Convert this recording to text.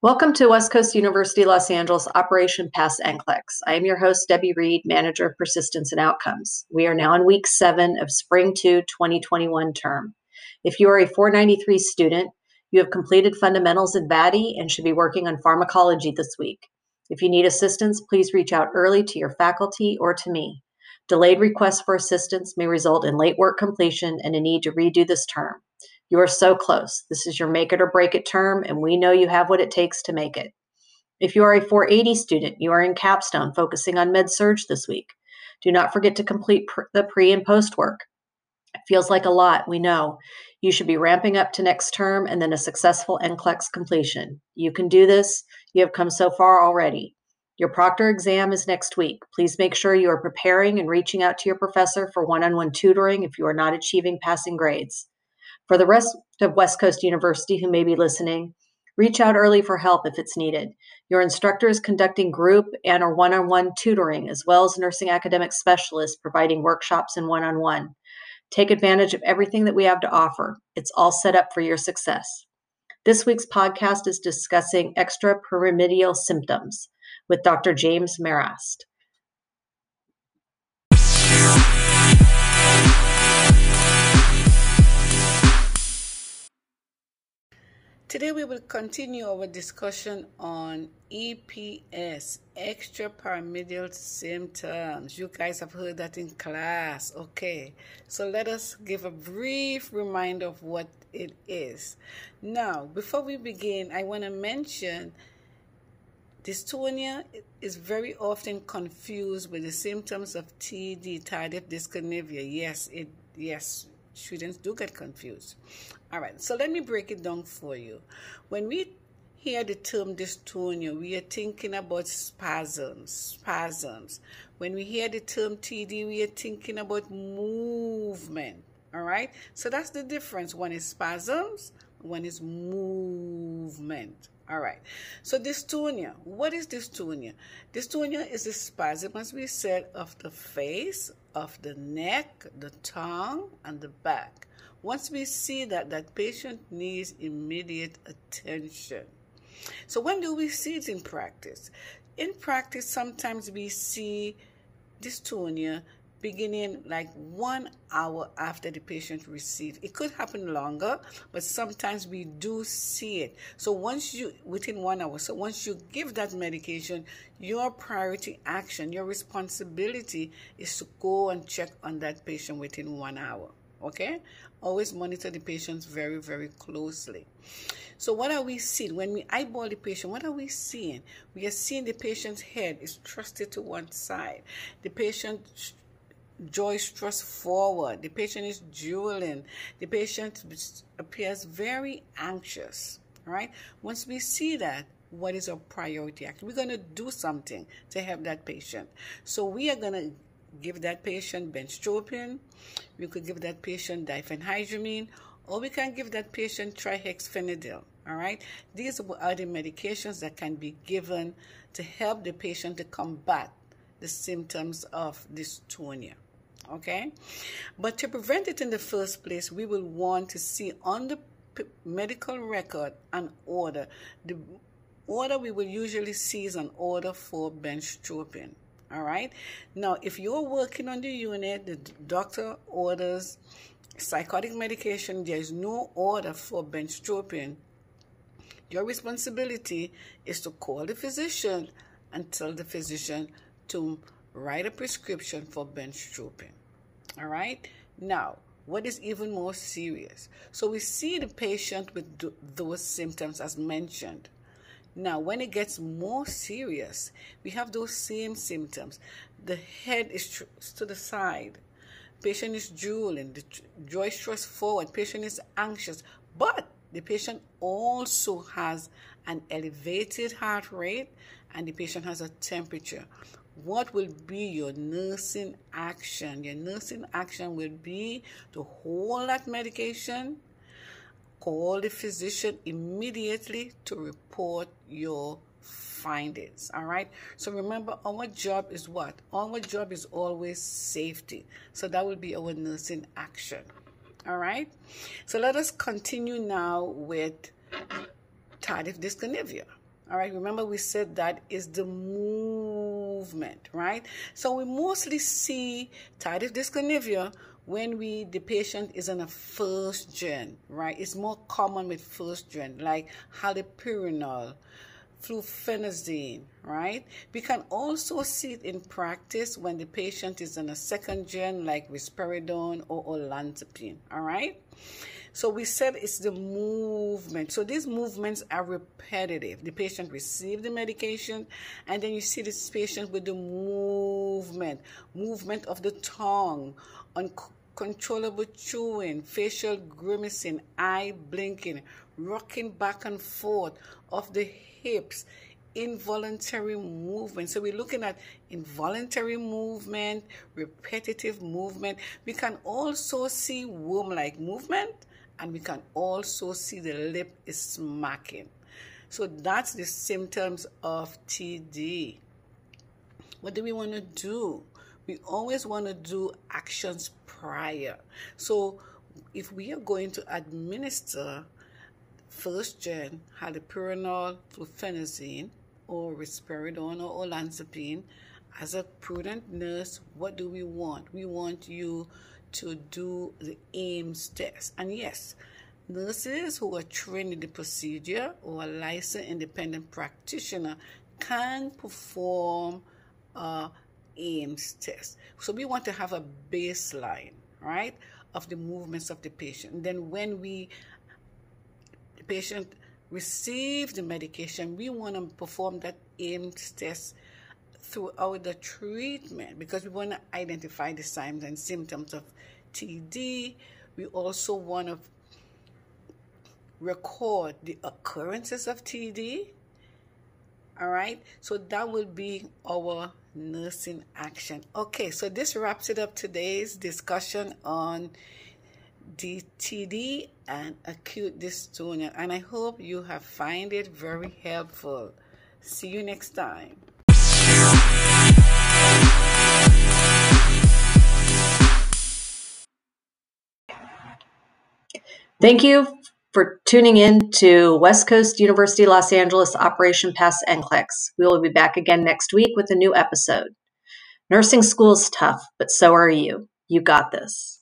Welcome to West Coast University Los Angeles Operation Pass NCLEX. I am your host, Debbie Reed, Manager of Persistence and Outcomes. We are now in week 7 of Spring 2 2021 term. If you are a 493 student, you have completed fundamentals in VADI and should be working on pharmacology this week. If you need assistance, please reach out early to your faculty or to me. Delayed requests for assistance may result in late work completion and a need to redo this term. You are so close. This is your make it or break it term, and we know you have what it takes to make it. If you are a 480 student, you are in capstone focusing on med-surg this week. Do not forget to complete the pre and post work. It feels like a lot, we know. You should be ramping up to next term and then a successful NCLEX completion. You can do this. You have come so far already. Your proctor exam is next week. Please make sure you are preparing and reaching out to your professor for one-on-one tutoring if you are not achieving passing grades. For the rest of West Coast University who may be listening, reach out early for help if it's needed. Your instructor is conducting group and or one-on-one tutoring, as well as nursing academic specialists providing workshops and one-on-one. Take advantage of everything that we have to offer. It's all set up for your success. This week's podcast is discussing extrapyramidal symptoms with Dr. James Marast. Today we will continue our discussion on EPS, extrapyramidal symptoms. You guys have heard that in class. Okay, so let us give a brief reminder of what it is. Now, before we begin, I want to mention dystonia is very often confused with the symptoms of TD, tardive dyskinesia. Yes, students do get confused. All right, so let me break it down for you. When we hear the term dystonia, we are thinking about spasms. When we hear the term TD, we are thinking about movement. All right, so that's the difference. One is spasms, one is movement. All right, so dystonia. What is dystonia? Dystonia is a spasm, as we said, of the face, of the neck, the tongue, and the back. Once we see that patient needs immediate attention. So when do we see it in practice? In practice, sometimes we see dystonia beginning like 1 hour after the patient receives. It could happen longer, but sometimes we do see it. So within 1 hour, so once you give that medication, your priority action, your responsibility is to go and check on that patient within 1 hour. Okay? Always monitor the patients very, very closely. So what are we seeing? When we eyeball the patient, what are we seeing? We are seeing the patient's head is thrusted to one side. The patient jaw is thrust forward. The patient is drooling. The patient appears very anxious. All right? Once we see that, what is our priority action? We're going to do something to help that patient. So we are going to give that patient benztropine, we could give that patient diphenhydramine, or we can give that patient trihexyphenidyl. All right, these are the medications that can be given to help the patient to combat the symptoms of dystonia. Okay, but to prevent it in the first place, we will want to see on the medical record an order. The order we will usually see is an order for benztropine. All right. Now, if you're working on the unit, the doctor orders psychotic medication, there is no order for benztropine. Your responsibility is to call the physician and tell the physician to write a prescription for benztropine. All right. Now, what is even more serious? So we see the patient with those symptoms as mentioned. Now, when it gets more serious, we have those same symptoms. The head is to the side. Patient is drooling. The jaw is thrust forward. Patient is anxious. But the patient also has an elevated heart rate and the patient has a temperature. What will be your nursing action? Your nursing action will be to hold that medication, call the physician immediately to report your findings. All right. So remember, our job is what? Our job is always safety. So that will be our nursing action. All right. So let us continue now with tardive dyskinesia. All right, remember we said that is the movement, right? So we mostly see tardive dyskinesia when the patient is on a first gen, right? It's more common with first gen, like haloperidol, fluphenazine, right? We can also see it in practice when the patient is on a second gen, like risperidone or olanzapine, all right? So we said it's the movement. So these movements are repetitive. The patient receives the medication, and then you see this patient with the movement of the tongue, uncontrollable chewing, facial grimacing, eye blinking, rocking back and forth of the hips, involuntary movement. So we're looking at involuntary movement, repetitive movement. We can also see womb-like movement, and we can also see the lip is smacking. So that's the symptoms of TD. What do we want to do? We always want to do actions prior. So if we are going to administer first gen haloperidol, fluphenazine, or risperidone or olanzapine, as a prudent nurse, what do we want? We want you to do the AIMS test. And yes, nurses who are trained in the procedure or a licensed independent practitioner can perform a AIMS test. So we want to have a baseline, right, of the movements of the patient. And then when the patient receives the medication, we want to perform that AIMS test throughout the treatment because we want to identify the signs and symptoms of TD. We also want to record the occurrences of TD. All right, so that will be our nursing action. Okay, so this wraps it up, today's discussion on TD and acute dystonia, and I hope you have find it very helpful. See you next time. Thank you for tuning in to West Coast University Los Angeles Operation Pass NCLEX. We will be back again next week with a new episode. Nursing school's tough, but so are you. You got this.